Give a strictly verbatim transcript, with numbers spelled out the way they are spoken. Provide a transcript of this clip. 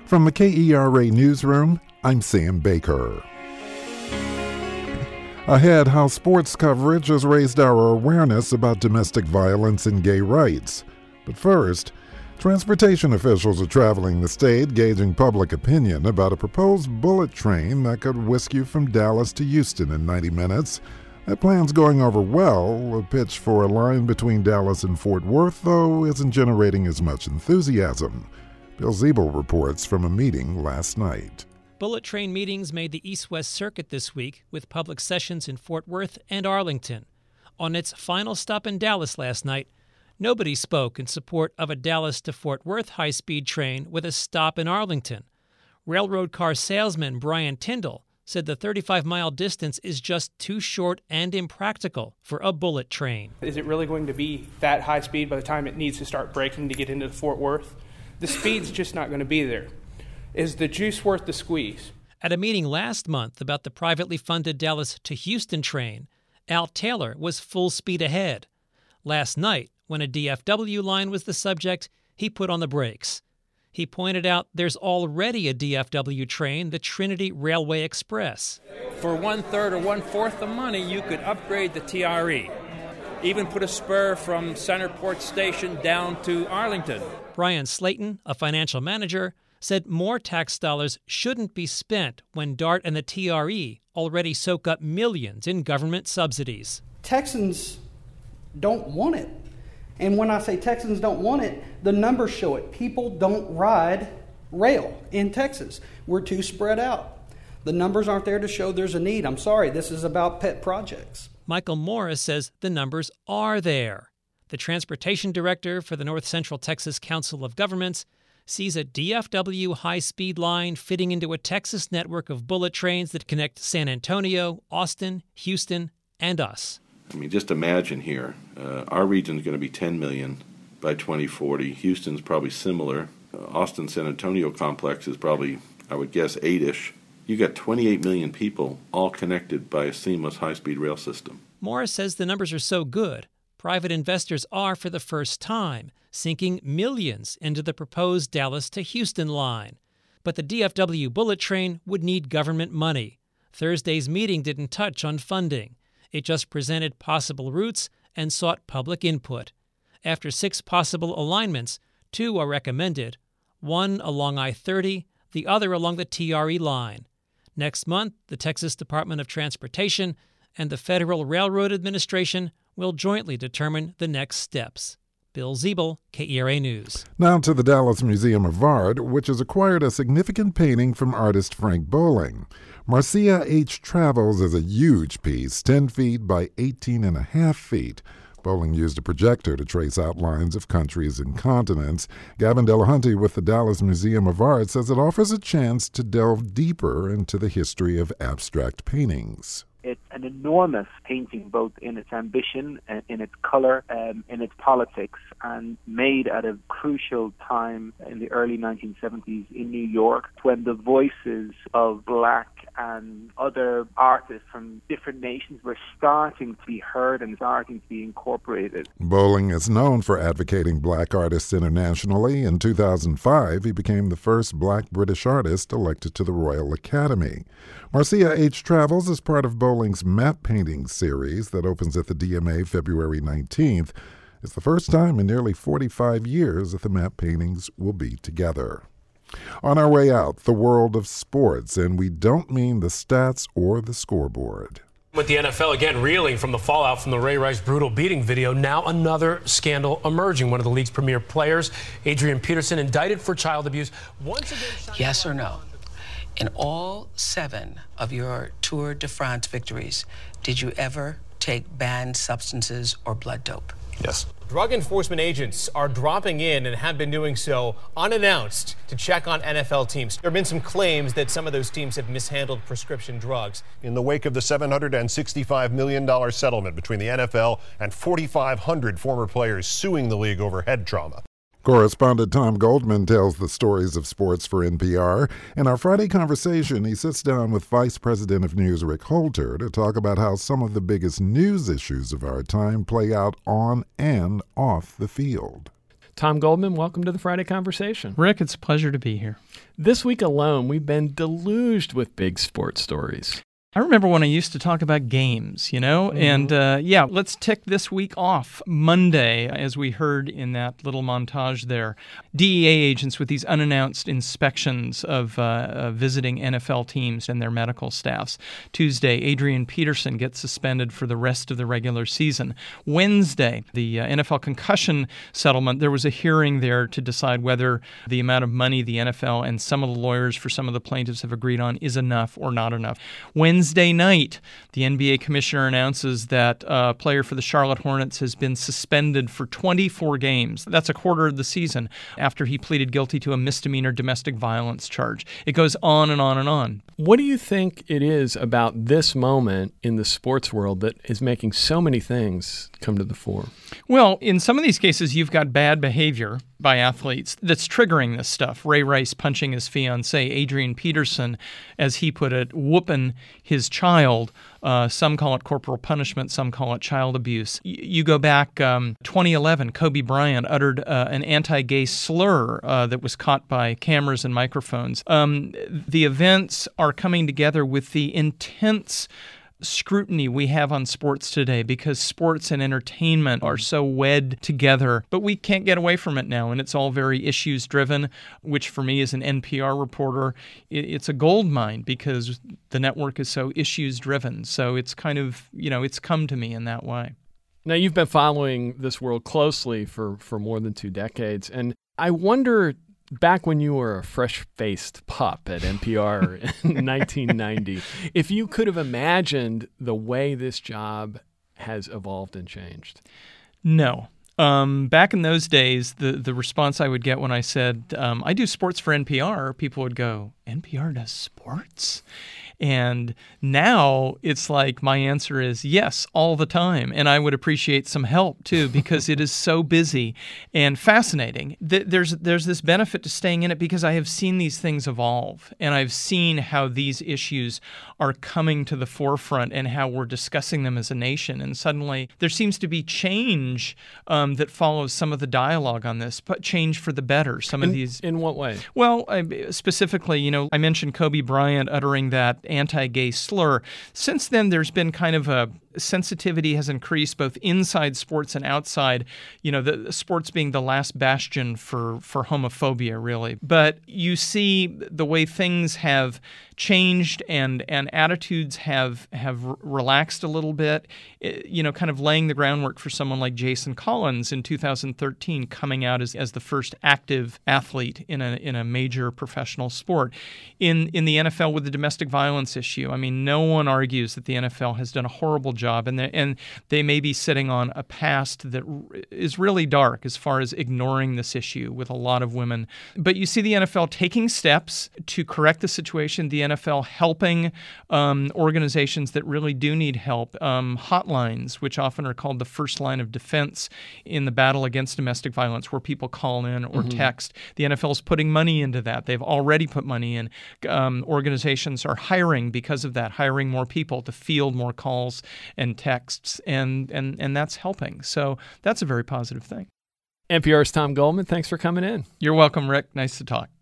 From the K E R A Newsroom, I'm Sam Baker. Ahead, how sports coverage has raised our awareness about domestic violence and gay rights. But first, transportation officials are traveling the state gauging public opinion about a proposed bullet train that could whisk you from Dallas to Houston in ninety minutes. That plan's going over well. A pitch for a line between Dallas and Fort Worth, though, isn't generating as much enthusiasm. Bill Ziebel reports from a meeting last night. Bullet train meetings made the East-West Circuit this week with public sessions in Fort Worth and Arlington. On its final stop in Dallas last night, nobody spoke in support of a Dallas to Fort Worth high-speed train with a stop in Arlington. Railroad car salesman Brian Tyndall said the thirty-five mile distance is just too short and impractical for a bullet train. Is it really going to be that high speed by the time it needs to start braking to get into Fort Worth? The speed's just not going to be there. Is the juice worth the squeeze? At a meeting last month about the privately funded Dallas to Houston train, Al Taylor was full speed ahead. Last night, when a D F W line was the subject, he put on the brakes. He pointed out there's already a D F W train, the Trinity Railway Express. For one-third or one-fourth the money, you could upgrade the T R E. Even put a spur from Centerport Station down to Arlington. Brian Slayton, a financial manager, said more tax dollars shouldn't be spent when DART and the T R E already soak up millions in government subsidies. Texans don't want it. And when I say Texans don't want it, the numbers show it. People don't ride rail in Texas. We're too spread out. The numbers aren't there to show there's a need. I'm sorry, this is about pet projects. Michael Morris says the numbers are there. The transportation director for the North Central Texas Council of Governments sees a D F W high-speed line fitting into a Texas network of bullet trains that connect San Antonio, Austin, Houston, and us. I mean, just imagine here, uh, our region's going to be ten million by twenty forty. Houston's probably similar. Uh, Austin-San Antonio complex is probably, I would guess, eight-ish. You got twenty-eight million people all connected by a seamless high-speed rail system. Morris says the numbers are so good, private investors are, for the first time, sinking millions into the proposed Dallas to Houston line. But the D F W bullet train would need government money. Thursday's meeting didn't touch on funding. It just presented possible routes and sought public input. After six possible alignments, two are recommended, one along I thirty, the other along the T R E line. Next month, the Texas Department of Transportation and the Federal Railroad Administration will jointly determine the next steps. Bill Ziebel, K E R A News. Now to the Dallas Museum of Art, which has acquired a significant painting from artist Frank Bowling. Marcia H. Travels is a huge piece, ten feet by eighteen and a half feet. Bowling used a projector to trace outlines of countries and continents. Gavin Delahunty with the Dallas Museum of Art says it offers a chance to delve deeper into the history of abstract paintings. It's an enormous painting, both in its ambition, uh, in its color, um, in its politics, and made at a crucial time in the early nineteen seventies in New York, when the voices of black and other artists from different nations were starting to be heard and starting to be incorporated. Bowling is known for advocating black artists internationally. In two thousand five, he became the first black British artist elected to the Royal Academy. Marcia H. Travels is part of Bowling's map painting series that opens at the D M A February nineteenth. It's the first time in nearly forty-five years that the map paintings will be together. On our way out, the world of sports, and we don't mean the stats or the scoreboard. With the N F L again reeling from the fallout from the Ray Rice brutal beating video, now another scandal emerging. One of the league's premier players, Adrian Peterson, indicted for child abuse. Once again, yes or no? In all seven of your Tour de France victories, did you ever take banned substances or blood dope? Yes. Drug enforcement agents are dropping in and have been doing so unannounced to check on N F L teams. There have been some claims that some of those teams have mishandled prescription drugs. In the wake of the seven hundred sixty-five million dollars settlement between the N F L and forty-five hundred former players suing the league over head trauma. Correspondent Tom Goldman tells the stories of sports for N P R. In our Friday conversation, he sits down with Vice President of News Rick Holter to talk about how some of the biggest news issues of our time play out on and off the field. Tom Goldman, welcome to the Friday Conversation. Rick, it's a pleasure to be here. This week alone, we've been deluged with big sports stories. I remember when I used to talk about games, you know, mm-hmm. and uh, yeah, let's tick this week off. Monday, as we heard in that little montage there, D E A agents with these unannounced inspections of uh, uh, visiting N F L teams and their medical staffs. Tuesday, Adrian Peterson gets suspended for the rest of the regular season. Wednesday, the uh, N F L concussion settlement, there was a hearing there to decide whether the amount of money the N F L and some of the lawyers for some of the plaintiffs have agreed on is enough or not enough. Wednesday, Wednesday night, the N B A commissioner announces that a player for the Charlotte Hornets has been suspended for twenty-four games. That's a quarter of the season after he pleaded guilty to a misdemeanor domestic violence charge. It goes on and on and on. What do you think it is about this moment in the sports world that is making so many things come to the fore? Well, in some of these cases, you've got bad behavior by athletes that's triggering this stuff. Ray Rice punching his fiancée, Adrian Peterson, as he put it, whooping his child. Uh, some call it corporal punishment, some call it child abuse. Y- you go back um, twenty eleven, Kobe Bryant uttered uh, an anti-gay slur uh, that was caught by cameras and microphones. Um, the events are coming together with the intense scrutiny we have on sports today because sports and entertainment are so wed together, but we can't get away from it now, and it's all very issues driven, which for me as an N P R reporter, it's a gold mine because the network is so issues driven. So it's kind of, you know, it's come to me in that way. Now, you've been following this world closely for, for more than two decades, and I wonder, back when you were a fresh-faced pup at N P R in nineteen ninety, if you could have imagined the way this job has evolved and changed. No. Um, back in those days, the, the response I would get when I said, um, I do sports for N P R, people would go, N P R does sports? And now it's like my answer is yes, all the time. And I would appreciate some help, too, because it is so busy and fascinating. There's there's this benefit to staying in it because I have seen these things evolve. And I've seen how these issues are coming to the forefront and how we're discussing them as a nation. And suddenly there seems to be change um, that follows some of the dialogue on this, but change for the better. Some in, of these. In what way? Well, I, specifically, you know, I mentioned Kobe Bryant uttering that anti-gay slur. Since then, there's been kind of a sensitivity has increased both inside sports and outside, you know, the sports being the last bastion for, for homophobia, really. But you see the way things have changed and, and attitudes have have relaxed a little bit, you know, kind of laying the groundwork for someone like Jason Collins in two thousand thirteen coming out as, as the first active athlete in a in a major professional sport. In in the N F L with the domestic violence issue, I mean, no one argues that the N F L has done a horrible job, and they, and they may be sitting on a past that is really dark as far as ignoring this issue with a lot of women. But you see the N F L taking steps to correct the situation, the N F L helping um, organizations that really do need help, um, hotlines, which often are called the first line of defense in the battle against domestic violence, where people call in or mm-hmm. text. The N F L is putting money into that. They've already put money in. Um, organizations are hiring because of that, hiring more people to field more calls and texts, and, and, and that's helping. So that's a very positive thing. N P R's Tom Goldman, thanks for coming in. You're welcome, Rick. Nice to talk.